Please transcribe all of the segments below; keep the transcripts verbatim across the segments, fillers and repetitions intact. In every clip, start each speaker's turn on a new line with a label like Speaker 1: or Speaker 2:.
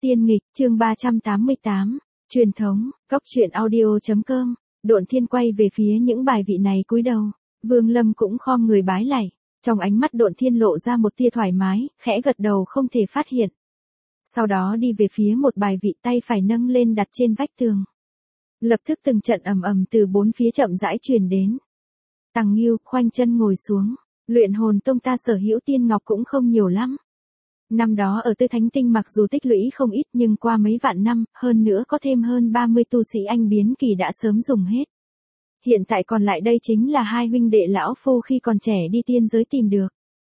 Speaker 1: Tiên nghịch, chương ba trăm tám mươi tám, truyền thống, góc truyện audio.com, Độn Thiên quay về phía những bài vị này cúi đầu, Vương Lâm cũng khom người bái lạy, trong ánh mắt Độn Thiên lộ ra một tia thoải mái, khẽ gật đầu không thể phát hiện. Sau đó đi về phía một bài vị tay phải nâng lên đặt trên vách tường. Lập tức từng trận ầm ầm từ bốn phía chậm rãi truyền đến. Tằng Ngưu khoanh chân ngồi xuống, luyện hồn tông ta sở hữu tiên ngọc cũng không nhiều lắm. Năm đó ở Tư Thánh Tinh mặc dù tích lũy không ít nhưng qua mấy vạn năm, hơn nữa có thêm hơn ba mươi tu sĩ anh biến kỳ đã sớm dùng hết. Hiện tại còn lại đây chính là hai huynh đệ lão phu khi còn trẻ đi tiên giới tìm được.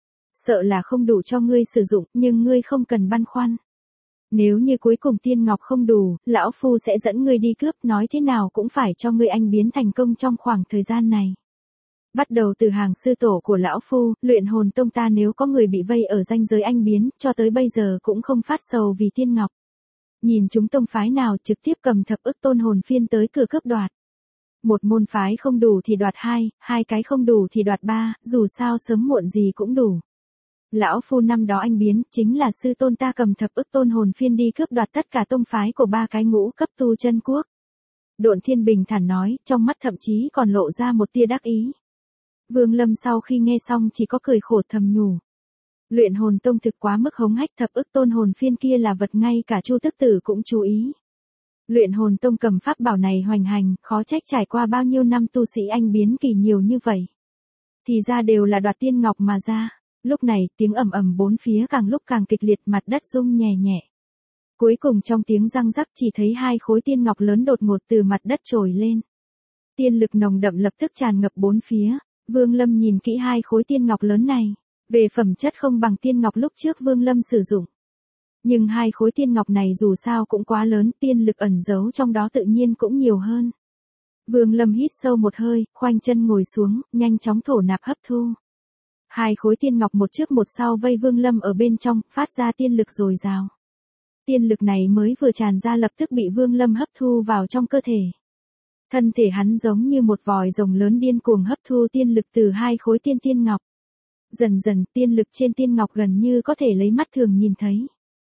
Speaker 1: Sợ là không đủ cho ngươi sử dụng, nhưng ngươi không cần băn khoăn. Nếu như cuối cùng tiên ngọc không đủ, lão phu sẽ dẫn ngươi đi cướp, nói thế nào cũng phải cho ngươi anh biến thành công trong khoảng thời gian này. Bắt đầu từ hàng sư tổ của lão phu, luyện hồn tông ta nếu có người bị vây ở ranh giới anh biến, cho tới bây giờ cũng không phát sầu vì tiên ngọc. Nhìn chúng tông phái nào trực tiếp cầm thập ức tôn hồn phiên tới cửa cướp đoạt. Một môn phái không đủ thì đoạt hai, hai cái không đủ thì đoạt ba, dù sao sớm muộn gì cũng đủ. Lão phu năm đó anh biến, chính là sư tôn ta cầm thập ức tôn hồn phiên đi cướp đoạt tất cả tông phái của ba cái ngũ cấp tu chân quốc. Độn Thiên bình thản nói, trong mắt thậm chí còn lộ ra một tia đắc ý. Vương Lâm sau khi nghe xong chỉ có cười khổ thầm nhủ. Luyện hồn tông thực quá mức hống hách, thập ức tôn hồn phiên kia là vật ngay cả Chu Tức Tử cũng chú ý. Luyện hồn tông cầm pháp bảo này hoành hành, khó trách trải qua bao nhiêu năm tu sĩ anh biến kỳ nhiều như vậy. Thì ra đều là đoạt tiên ngọc mà ra. Lúc này tiếng ầm ầm bốn phía càng lúc càng kịch liệt, mặt đất rung nhẹ nhẹ. Cuối cùng trong tiếng răng rắc chỉ thấy hai khối tiên ngọc lớn đột ngột từ mặt đất trồi lên. Tiên lực nồng đậm lập tức tràn ngập bốn phía. Vương Lâm nhìn kỹ hai khối tiên ngọc lớn này, về phẩm chất không bằng tiên ngọc lúc trước Vương Lâm sử dụng. Nhưng hai khối tiên ngọc này dù sao cũng quá lớn, tiên lực ẩn giấu trong đó tự nhiên cũng nhiều hơn. Vương Lâm hít sâu một hơi, khoanh chân ngồi xuống, nhanh chóng thổ nạp hấp thu. Hai khối tiên ngọc một trước một sau vây Vương Lâm ở bên trong, phát ra tiên lực dồi dào. Tiên lực này mới vừa tràn ra lập tức bị Vương Lâm hấp thu vào trong cơ thể. Thân thể hắn giống như một vòi rồng lớn điên cuồng hấp thu tiên lực từ hai khối tiên tiên ngọc. Dần dần tiên lực trên tiên ngọc gần như có thể lấy mắt thường nhìn thấy.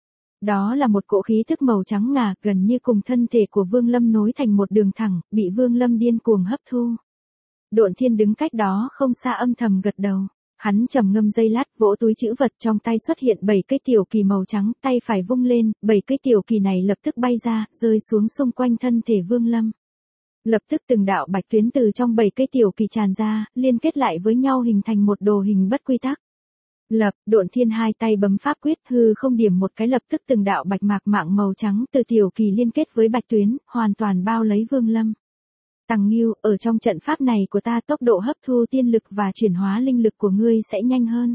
Speaker 1: Đó là một cỗ khí thức màu trắng ngà, gần như cùng thân thể của Vương Lâm nối thành một đường thẳng, bị Vương Lâm điên cuồng hấp thu. Độn Thiên đứng cách đó không xa âm thầm gật đầu. Hắn trầm ngâm giây lát, vỗ túi trữ vật trong tay xuất hiện bảy cây tiểu kỳ màu trắng, tay phải vung lên, bảy cây tiểu kỳ này lập tức bay ra, rơi xuống xung quanh thân thể Vương Lâm. Lập tức từng đạo bạch tuyến từ trong bảy cây tiểu kỳ tràn ra, liên kết lại với nhau hình thành một đồ hình bất quy tắc. Lập, Độn Thiên hai tay bấm pháp quyết, hư không điểm một cái lập tức từng đạo bạch mạc mạng màu trắng từ tiểu kỳ liên kết với bạch tuyến, hoàn toàn bao lấy Vương Lâm. Tằng Ngưu, ở trong trận pháp này của ta tốc độ hấp thu tiên lực và chuyển hóa linh lực của ngươi sẽ nhanh hơn.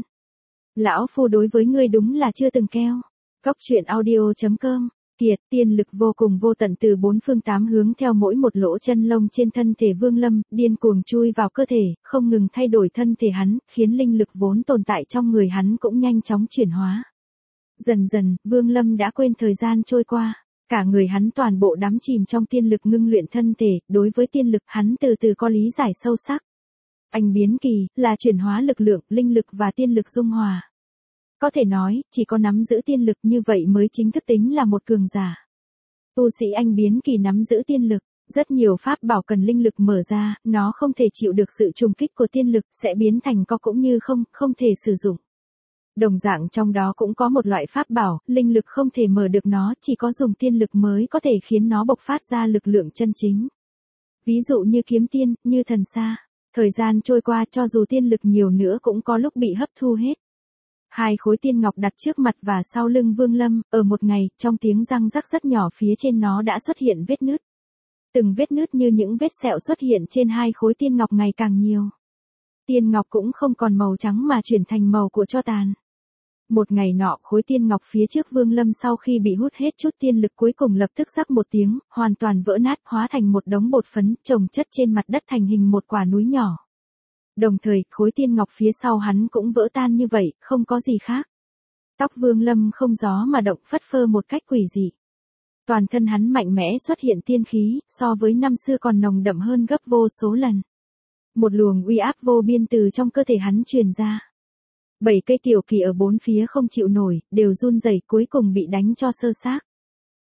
Speaker 1: Lão phu đối với ngươi đúng là chưa từng keo. Góc truyện audio.com, kiệt, tiên lực vô cùng vô tận từ bốn phương tám hướng theo mỗi một lỗ chân lông trên thân thể Vương Lâm, điên cuồng chui vào cơ thể, không ngừng thay đổi thân thể hắn, khiến linh lực vốn tồn tại trong người hắn cũng nhanh chóng chuyển hóa. Dần dần, Vương Lâm đã quên thời gian trôi qua. Cả người hắn toàn bộ đắm chìm trong tiên lực ngưng luyện thân thể, đối với tiên lực hắn từ từ có lý giải sâu sắc. Anh biến kỳ, là chuyển hóa lực lượng, linh lực và tiên lực dung hòa. Có thể nói, chỉ có nắm giữ tiên lực như vậy mới chính thức tính là một cường giả. Tu sĩ anh biến kỳ nắm giữ tiên lực, rất nhiều pháp bảo cần linh lực mở ra, nó không thể chịu được sự trùng kích của tiên lực, sẽ biến thành có cũng như không, không thể sử dụng. Đồng dạng trong đó cũng có một loại pháp bảo, linh lực không thể mở được nó, chỉ có dùng tiên lực mới có thể khiến nó bộc phát ra lực lượng chân chính. Ví dụ như kiếm tiên, như thần sa. Thời gian trôi qua cho dù tiên lực nhiều nữa cũng có lúc bị hấp thu hết. Hai khối tiên ngọc đặt trước mặt và sau lưng Vương Lâm, ở một ngày, trong tiếng răng rắc rất nhỏ phía trên nó đã xuất hiện vết nứt. Từng vết nứt như những vết sẹo xuất hiện trên hai khối tiên ngọc ngày càng nhiều. Tiên ngọc cũng không còn màu trắng mà chuyển thành màu của tro tàn. Một ngày nọ, khối tiên ngọc phía trước Vương Lâm sau khi bị hút hết chút tiên lực cuối cùng lập tức rắc một tiếng, hoàn toàn vỡ nát, hóa thành một đống bột phấn, chồng chất trên mặt đất thành hình một quả núi nhỏ. Đồng thời, khối tiên ngọc phía sau hắn cũng vỡ tan như vậy, không có gì khác. Tóc Vương Lâm không gió mà động, phất phơ một cách quỷ dị. Toàn thân hắn mạnh mẽ xuất hiện tiên khí, so với năm xưa còn nồng đậm hơn gấp vô số lần. Một luồng uy áp vô biên từ trong cơ thể hắn truyền ra. Bảy cây tiểu kỳ ở bốn phía không chịu nổi, đều run rẩy cuối cùng bị đánh cho sơ xác.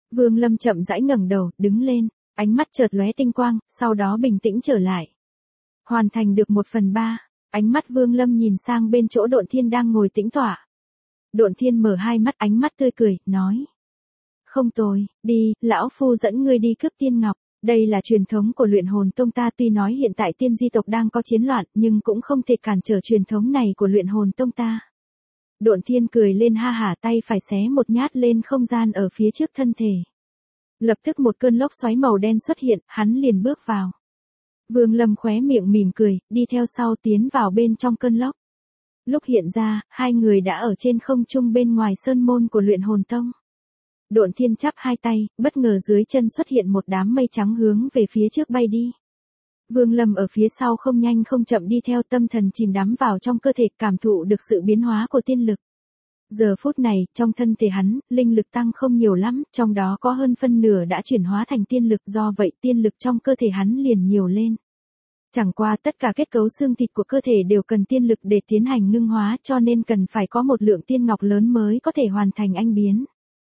Speaker 1: Vương Lâm chậm rãi ngẩng đầu, đứng lên, ánh mắt chợt lóe tinh quang, sau đó bình tĩnh trở lại. Hoàn thành được một phần ba, ánh mắt Vương Lâm nhìn sang bên chỗ Độn Thiên đang ngồi tĩnh tọa. Độn Thiên mở hai mắt, ánh mắt tươi cười, nói. Không tồi, đi, lão phu dẫn ngươi đi cướp tiên ngọc. Đây là truyền thống của luyện hồn tông ta, tuy nói hiện tại tiên di tộc đang có chiến loạn, nhưng cũng không thể cản trở truyền thống này của luyện hồn tông ta. Độn Thiên cười lên ha hả, tay phải xé một nhát lên không gian ở phía trước thân thể. Lập tức một cơn lốc xoáy màu đen xuất hiện, hắn liền bước vào. Vương Lâm khóe miệng mỉm cười, đi theo sau tiến vào bên trong cơn lốc. Lúc hiện ra, hai người đã ở trên không trung bên ngoài sơn môn của luyện hồn tông. Độn Thiên chắp hai tay, bất ngờ dưới chân xuất hiện một đám mây trắng hướng về phía trước bay đi. Vương Lâm ở phía sau không nhanh không chậm đi theo, tâm thần chìm đắm vào trong cơ thể, cảm thụ được sự biến hóa của tiên lực. Giờ phút này, trong thân thể hắn, linh lực tăng không nhiều lắm, trong đó có hơn phân nửa đã chuyển hóa thành tiên lực, do vậy tiên lực trong cơ thể hắn liền nhiều lên. Chẳng qua tất cả kết cấu xương thịt của cơ thể đều cần tiên lực để tiến hành ngưng hóa, cho nên cần phải có một lượng tiên ngọc lớn mới có thể hoàn thành anh biến.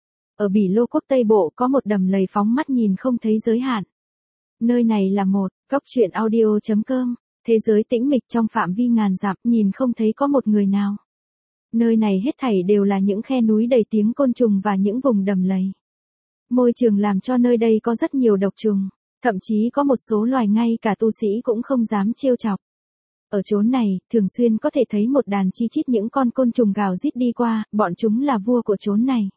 Speaker 1: Ở Bỉ Lô quốc Tây Bộ có một đầm lầy phóng mắt nhìn không thấy giới hạn. Nơi này là một, cốc truyện audio chấm com, thế giới tĩnh mịch trong phạm vi ngàn dặm, nhìn không thấy có một người nào. Nơi này hết thảy đều là những khe núi đầy tiếng côn trùng và những vùng đầm lầy. Môi trường làm cho nơi đây có rất nhiều độc trùng, thậm chí có một số loài ngay cả tu sĩ cũng không dám trêu chọc. Ở chốn này, thường xuyên có thể thấy một đàn chi chít những con côn trùng gào rít đi qua, bọn chúng là vua của chốn này.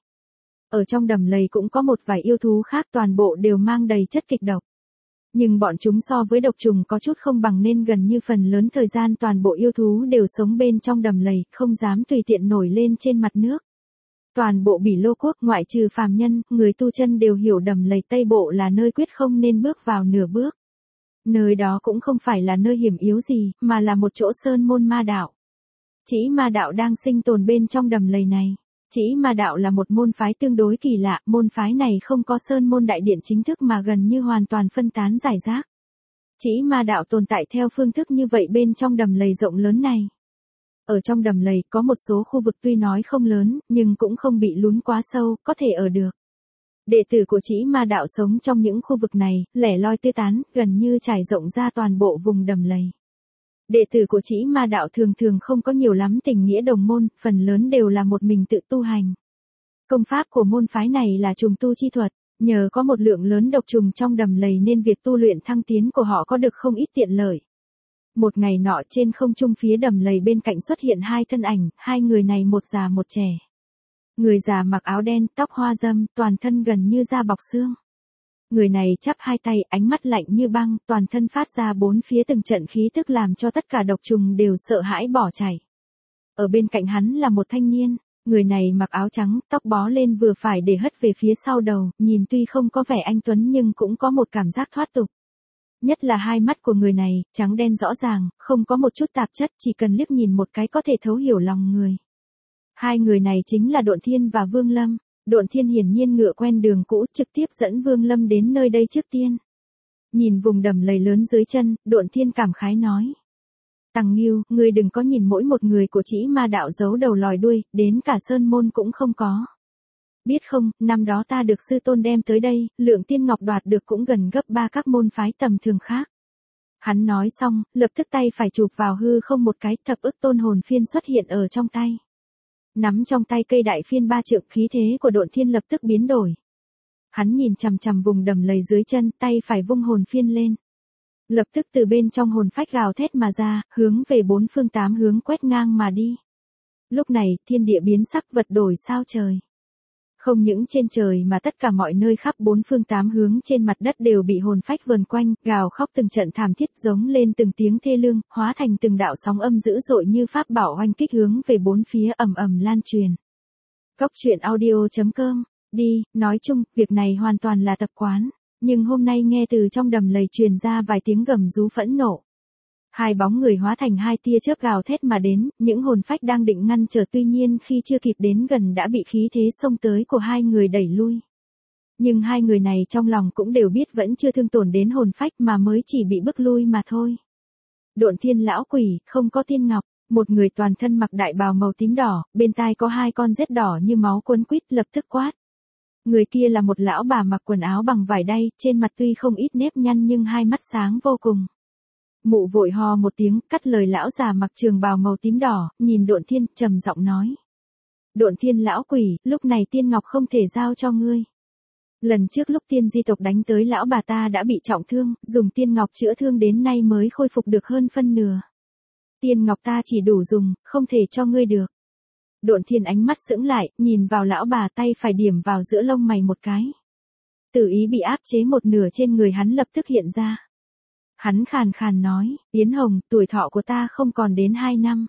Speaker 1: Ở trong đầm lầy cũng có một vài yêu thú khác, toàn bộ đều mang đầy chất kịch độc. Nhưng bọn chúng so với độc trùng có chút không bằng, nên gần như phần lớn thời gian toàn bộ yêu thú đều sống bên trong đầm lầy, không dám tùy tiện nổi lên trên mặt nước. Toàn bộ Bỉ Lô quốc, ngoại trừ phàm nhân, người tu chân đều hiểu đầm lầy Tây Bộ là nơi quyết không nên bước vào nửa bước. Nơi đó cũng không phải là nơi hiểm yếu gì, mà là một chỗ sơn môn ma đạo. Chỉ ma đạo đang sinh tồn bên trong đầm lầy này. Chỉ ma đạo là một môn phái tương đối kỳ lạ, môn phái này không có sơn môn đại điện chính thức mà gần như hoàn toàn phân tán rải rác. Chỉ ma đạo tồn tại theo phương thức như vậy bên trong đầm lầy rộng lớn này. Ở trong đầm lầy có một số khu vực tuy nói không lớn, nhưng cũng không bị lún quá sâu, có thể ở được. Đệ tử của chỉ ma đạo sống trong những khu vực này, lẻ loi tê tán, gần như trải rộng ra toàn bộ vùng đầm lầy. Đệ tử của chỉ ma đạo thường thường không có nhiều lắm tình nghĩa đồng môn, phần lớn đều là một mình tự tu hành. Công pháp của môn phái này là trùng tu chi thuật, nhờ có một lượng lớn độc trùng trong đầm lầy nên việc tu luyện thăng tiến của họ có được không ít tiện lợi. Một ngày nọ trên không trung phía đầm lầy bên cạnh xuất hiện hai thân ảnh, hai người này một già một trẻ. Người già mặc áo đen, tóc hoa râm, toàn thân gần như da bọc xương. Người này chắp hai tay, ánh mắt lạnh như băng, toàn thân phát ra bốn phía từng trận khí tức làm cho tất cả độc trùng đều sợ hãi bỏ chạy. Ở bên cạnh hắn là một thanh niên, người này mặc áo trắng, tóc bó lên vừa phải để hất về phía sau đầu, nhìn tuy không có vẻ anh tuấn nhưng cũng có một cảm giác thoát tục. Nhất là hai mắt của người này, trắng đen rõ ràng, không có một chút tạp chất, chỉ cần liếc nhìn một cái có thể thấu hiểu lòng người. Hai người này chính là Độn Thiên và Vương Lâm. Độn Thiên hiển nhiên ngựa quen đường cũ, trực tiếp dẫn Vương Lâm đến nơi đây trước tiên. Nhìn vùng đầm lầy lớn dưới chân, Độn Thiên cảm khái nói. Tằng Nghiêu, ngươi đừng có nhìn mỗi một người của chỉ ma đạo giấu đầu lòi đuôi, đến cả sơn môn cũng không có. Biết không, năm đó ta được sư tôn đem tới đây, lượng tiên ngọc đoạt được cũng gần gấp ba các môn phái tầm thường khác. Hắn nói xong, lập tức tay phải chụp vào hư không một cái, thập ức tôn hồn phiên xuất hiện ở trong tay. Nắm trong tay cây đại phiên ba trượng, khí thế của Độn Thiên lập tức biến đổi. Hắn nhìn chằm chằm vùng đầm lầy dưới chân, tay phải vung hồn phiên lên. Lập tức từ bên trong hồn phách gào thét mà ra, hướng về bốn phương tám hướng quét ngang mà đi. Lúc này, thiên địa biến sắc, vật đổi sao trời. Không những trên trời mà tất cả mọi nơi khắp bốn phương tám hướng trên mặt đất đều bị hồn phách vờn quanh, gào khóc từng trận thảm thiết, giống lên từng tiếng thê lương, hóa thành từng đạo sóng âm dữ dội như pháp bảo oanh kích hướng về bốn phía, ầm ầm lan truyền. Cốc truyện audio chấm com, đi, nói chung, việc này hoàn toàn là tập quán, nhưng hôm nay nghe từ trong đầm lầy truyền ra vài tiếng gầm rú phẫn nộ. Hai bóng người hóa thành hai tia chớp gào thét mà đến, những hồn phách đang định ngăn trở, tuy nhiên khi chưa kịp đến gần đã bị khí thế xông tới của hai người đẩy lui. Nhưng hai người này trong lòng cũng đều biết vẫn chưa thương tổn đến hồn phách mà mới chỉ bị bức lui mà thôi. Độn Thiên lão quỷ, không có tiên ngọc, một người toàn thân mặc đại bào màu tím đỏ, bên tai có hai con rết đỏ như máu cuốn quýt lập tức quát. Người kia là một lão bà mặc quần áo bằng vải đay, trên mặt tuy không ít nếp nhăn nhưng hai mắt sáng vô cùng. Mụ vội hò một tiếng, cắt lời lão già mặc trường bào màu tím đỏ, nhìn Độn Thiên, trầm giọng nói. Độn Thiên lão quỷ, lúc này tiên ngọc không thể giao cho ngươi. Lần trước lúc tiên di tộc đánh tới lão bà ta đã bị trọng thương, dùng tiên ngọc chữa thương đến nay mới khôi phục được hơn phân nửa. Tiên ngọc ta chỉ đủ dùng, không thể cho ngươi được. Độn Thiên ánh mắt sững lại, nhìn vào lão bà, tay phải điểm vào giữa lông mày một cái. Tử ý bị áp chế một nửa trên người hắn lập tức hiện ra. Hắn khàn khàn nói, Yến Hồng, tuổi thọ của ta không còn đến hai năm.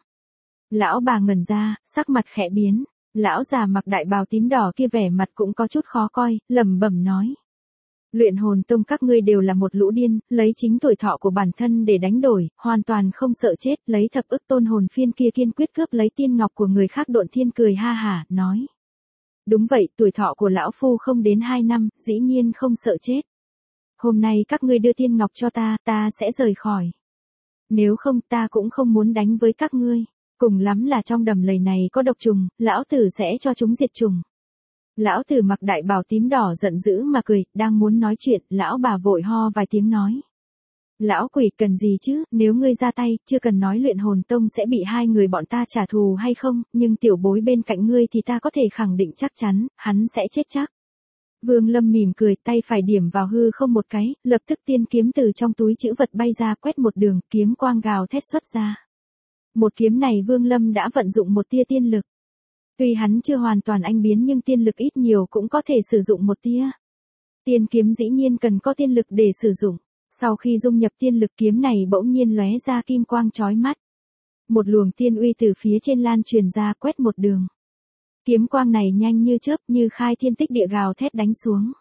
Speaker 1: Lão bà ngẩn ra, sắc mặt khẽ biến. Lão già mặc đại bào tím đỏ kia vẻ mặt cũng có chút khó coi, lẩm bẩm nói. Luyện hồn tông các ngươi đều là một lũ điên, lấy chính tuổi thọ của bản thân để đánh đổi, hoàn toàn không sợ chết, lấy thập ức tôn hồn phiên kia kiên quyết cướp lấy tiên ngọc của người khác. Độn Thiên cười ha hả, nói. Đúng vậy, tuổi thọ của lão phu không đến hai năm, dĩ nhiên không sợ chết. Hôm nay các ngươi đưa tiên ngọc cho ta, ta sẽ rời khỏi. Nếu không ta cũng không muốn đánh với các ngươi. Cùng lắm là trong đầm lầy này có độc trùng, lão tử sẽ cho chúng diệt trùng. Lão tử mặc đại bào tím đỏ giận dữ mà cười, đang muốn nói chuyện, lão bà vội ho vài tiếng nói. Lão quỷ cần gì chứ, nếu ngươi ra tay, chưa cần nói luyện hồn tông sẽ bị hai người bọn ta trả thù hay không, nhưng tiểu bối bên cạnh ngươi thì ta có thể khẳng định chắc chắn, hắn sẽ chết chắc. Vương Lâm mỉm cười, tay phải điểm vào hư không một cái, lập tức tiên kiếm từ trong túi trữ vật bay ra, quét một đường, kiếm quang gào thét xuất ra. Một kiếm này Vương Lâm đã vận dụng một tia tiên lực. Tuy hắn chưa hoàn toàn anh biến nhưng tiên lực ít nhiều cũng có thể sử dụng một tia. Tiên kiếm dĩ nhiên cần có tiên lực để sử dụng. Sau khi dung nhập tiên lực, kiếm này bỗng nhiên lóe ra kim quang chói mắt. Một luồng tiên uy từ phía trên lan truyền ra, quét một đường. Kiếm quang này nhanh như chớp, như khai thiên tích địa gào thét đánh xuống.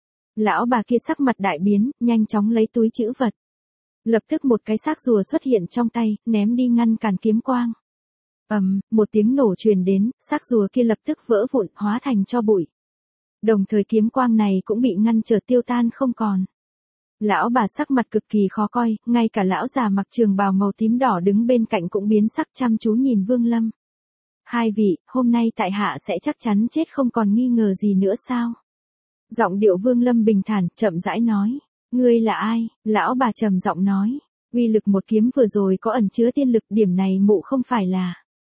Speaker 1: Lão bà kia sắc mặt đại biến, nhanh chóng lấy túi trữ vật. Lập tức một cái xác rùa xuất hiện trong tay, ném đi ngăn cản kiếm quang. Ầm, um, một tiếng nổ truyền đến, xác rùa kia lập tức vỡ vụn, hóa thành tro bụi. Đồng thời kiếm quang này cũng bị ngăn trở tiêu tan không còn. Lão bà sắc mặt cực kỳ khó coi, ngay cả lão già mặc trường bào màu tím đỏ đứng bên cạnh cũng biến sắc, chăm chú nhìn Vương Lâm. Hai vị, hôm nay tại hạ sẽ chắc chắn chết không còn nghi ngờ gì nữa sao? Giọng điệu Vương Lâm bình thản, chậm rãi nói. Ngươi là ai? Lão bà trầm giọng nói. Uy lực một kiếm vừa rồi có ẩn chứa tiên lực, điểm này mụ không phải là.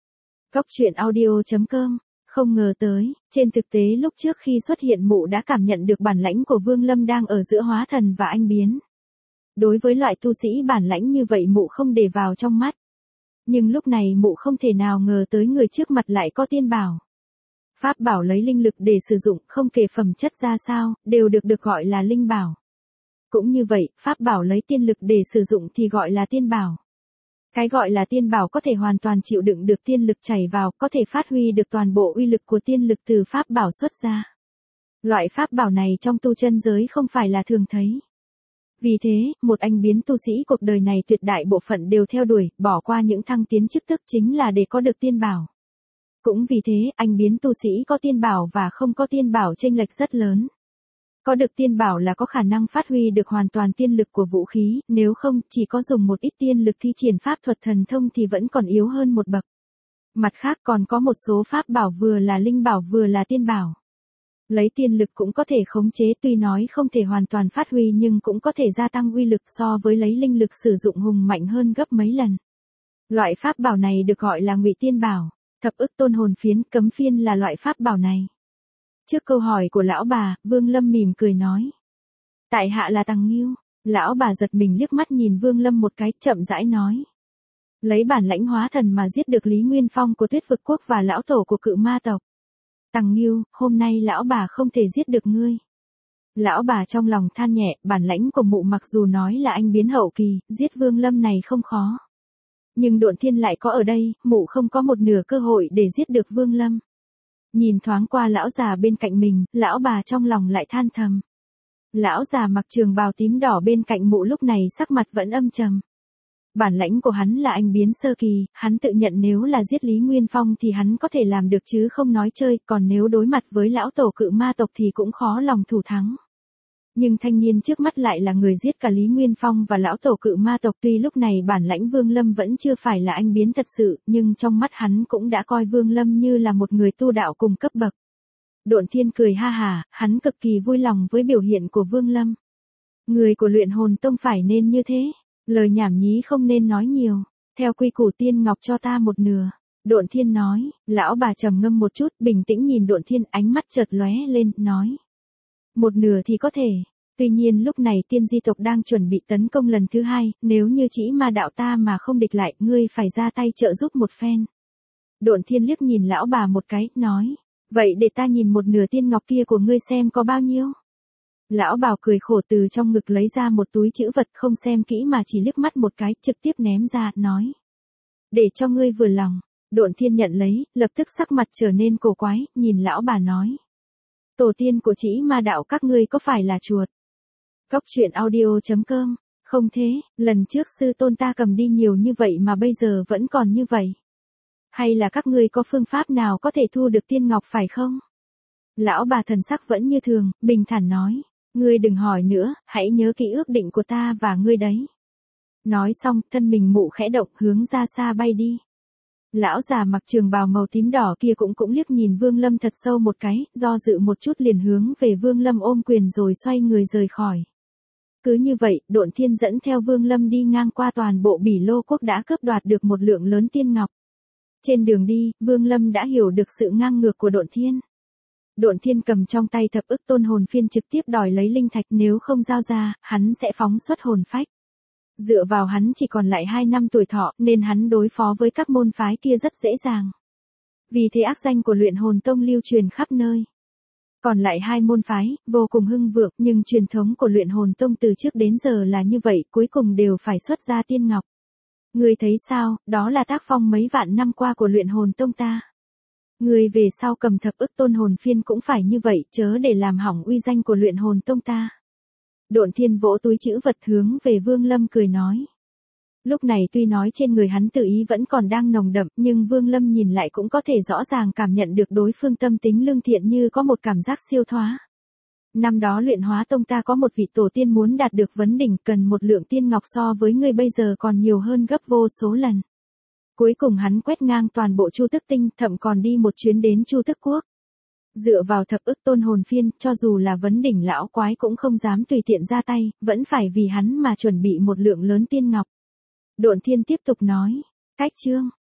Speaker 1: Cốc truyện audio chấm com. Không ngờ tới, trên thực tế lúc trước khi xuất hiện mụ đã cảm nhận được bản lãnh của Vương Lâm đang ở giữa hóa thần và anh biến. Đối với loại tu sĩ bản lãnh như vậy mụ không để vào trong mắt. Nhưng lúc này mụ không thể nào ngờ tới người trước mặt lại có tiên bảo. Pháp bảo lấy linh lực để sử dụng, không kể phẩm chất ra sao, đều được được gọi là linh bảo. Cũng như vậy, pháp bảo lấy tiên lực để sử dụng thì gọi là tiên bảo. Cái gọi là tiên bảo có thể hoàn toàn chịu đựng được tiên lực chảy vào, có thể phát huy được toàn bộ uy lực của tiên lực từ pháp bảo xuất ra. Loại pháp bảo này trong tu chân giới không phải là thường thấy. Vì thế, một anh biến tu sĩ cuộc đời này tuyệt đại bộ phận đều theo đuổi, bỏ qua những thăng tiến chức thức chính là để có được tiên bảo. Cũng vì thế, anh biến tu sĩ có tiên bảo và không có tiên bảo chênh lệch rất lớn. Có được tiên bảo là có khả năng phát huy được hoàn toàn tiên lực của vũ khí, nếu không, chỉ có dùng một ít tiên lực thi triển pháp thuật thần thông thì vẫn còn yếu hơn một bậc. Mặt khác còn có một số pháp bảo vừa là linh bảo vừa là tiên bảo. Lấy tiên lực cũng có thể khống chế, tuy nói không thể hoàn toàn phát huy nhưng cũng có thể gia tăng uy lực so với lấy linh lực sử dụng hùng mạnh hơn gấp mấy lần. Loại pháp bảo này được gọi là ngụy tiên bảo, thập ức tôn hồn phiến, cấm phiên là loại pháp bảo này. Trước câu hỏi của lão bà, Vương Lâm mỉm cười nói. Tại hạ là Tằng Nghiêu. Lão bà giật mình liếc mắt nhìn Vương Lâm một cái, chậm rãi nói. Lấy bản lãnh hóa thần mà giết được Lý Nguyên Phong của Tuyết Vực Quốc và lão tổ của Cự Ma tộc. Tằng Nghiêu, hôm nay lão bà không thể giết được ngươi. Lão bà trong lòng than nhẹ, bản lãnh của mụ mặc dù nói là anh biến hậu kỳ, giết Vương Lâm này không khó. Nhưng Độn Thiên lại có ở đây, mụ không có một nửa cơ hội để giết được Vương Lâm. Nhìn thoáng qua lão già bên cạnh mình, lão bà trong lòng lại than thầm. Lão già mặc trường bào tím đỏ bên cạnh mụ lúc này sắc mặt vẫn âm trầm. Bản lãnh của hắn là anh biến sơ kỳ, hắn tự nhận nếu là giết Lý Nguyên Phong thì hắn có thể làm được chứ không nói chơi, còn nếu đối mặt với lão tổ Cự Ma tộc thì cũng khó lòng thủ thắng. Nhưng thanh niên trước mắt lại là người giết cả Lý Nguyên Phong và lão tổ Cự Ma tộc, tuy lúc này bản lãnh Vương Lâm vẫn chưa phải là anh biến thật sự, nhưng trong mắt hắn cũng đã coi Vương Lâm như là một người tu đạo cùng cấp bậc. Độn Thiên cười ha hả, hắn cực kỳ vui lòng với biểu hiện của Vương Lâm. Người của luyện hồn tông phải nên như thế, lời nhảm nhí không nên nói nhiều, theo quy củ tiên ngọc cho ta một nửa. Độn Thiên nói, lão bà trầm ngâm một chút, bình tĩnh nhìn Độn Thiên, ánh mắt chợt lóe lên, nói. Một nửa thì có thể, tuy nhiên lúc này tiên di tộc đang chuẩn bị tấn công lần thứ hai, nếu như chỉ ma đạo ta mà không địch lại, ngươi phải ra tay trợ giúp một phen. Độn Thiên liếc nhìn lão bà một cái, nói, vậy để ta nhìn một nửa tiên ngọc kia của ngươi xem có bao nhiêu. Lão bào cười khổ từ trong ngực lấy ra một túi trữ vật, không xem kỹ mà chỉ liếc mắt một cái, trực tiếp ném ra, nói. Để cho ngươi vừa lòng. Độn Thiên nhận lấy, lập tức sắc mặt trở nên cổ quái, nhìn lão bà nói. Tổ tiên của chỉ ma đạo các ngươi có phải là chuột? Cóc truyện audio chấm com, không thế, lần trước sư tôn ta cầm đi nhiều như vậy mà bây giờ vẫn còn như vậy. Hay là các ngươi có phương pháp nào có thể thu được tiên ngọc phải không? Lão bà thần sắc vẫn như thường, bình thản nói. Ngươi đừng hỏi nữa, hãy nhớ kỹ ước định của ta và ngươi đấy. Nói xong, thân mình mụ khẽ động, hướng ra xa bay đi. Lão già mặc trường bào màu tím đỏ kia cũng cũng liếc nhìn Vương Lâm thật sâu một cái, do dự một chút liền hướng về Vương Lâm ôm quyền rồi xoay người rời khỏi. Cứ như vậy, Độn Thiên dẫn theo Vương Lâm đi ngang qua toàn bộ Bỉ Lô quốc đã cướp đoạt được một lượng lớn tiên ngọc. Trên đường đi, Vương Lâm đã hiểu được sự ngang ngược của Độn Thiên. Độn Thiên cầm trong tay thập ức tôn hồn phiên trực tiếp đòi lấy linh thạch, nếu không giao ra, hắn sẽ phóng xuất hồn phách. Dựa vào hắn chỉ còn lại hai năm tuổi thọ, nên hắn đối phó với các môn phái kia rất dễ dàng. Vì thế ác danh của luyện hồn tông lưu truyền khắp nơi. Còn lại hai môn phái, vô cùng hưng vượng, nhưng truyền thống của luyện hồn tông từ trước đến giờ là như vậy, cuối cùng đều phải xuất ra tiên ngọc. Ngươi thấy sao, đó là tác phong mấy vạn năm qua của luyện hồn tông ta. Ngươi về sau cầm thập ức tôn hồn phiên cũng phải như vậy, chớ để làm hỏng uy danh của luyện hồn tông ta. Độn Thiên vỗ túi trữ vật hướng về Vương Lâm cười nói. Lúc này tuy nói trên người hắn tự ý vẫn còn đang nồng đậm, nhưng Vương Lâm nhìn lại cũng có thể rõ ràng cảm nhận được đối phương tâm tính lương thiện, như có một cảm giác siêu thoá. Năm đó luyện hóa tông ta có một vị tổ tiên muốn đạt được vấn đỉnh, cần một lượng tiên ngọc so với ngươi bây giờ còn nhiều hơn gấp vô số lần. Cuối cùng hắn quét ngang toàn bộ Chu Tức Tinh, thậm còn đi một chuyến đến Chu Tức Quốc. Dựa vào thập ức tôn hồn phiên, cho dù là vấn đỉnh lão quái cũng không dám tùy tiện ra tay, vẫn phải vì hắn mà chuẩn bị một lượng lớn tiên ngọc. Độn Thiên tiếp tục nói, cách chương,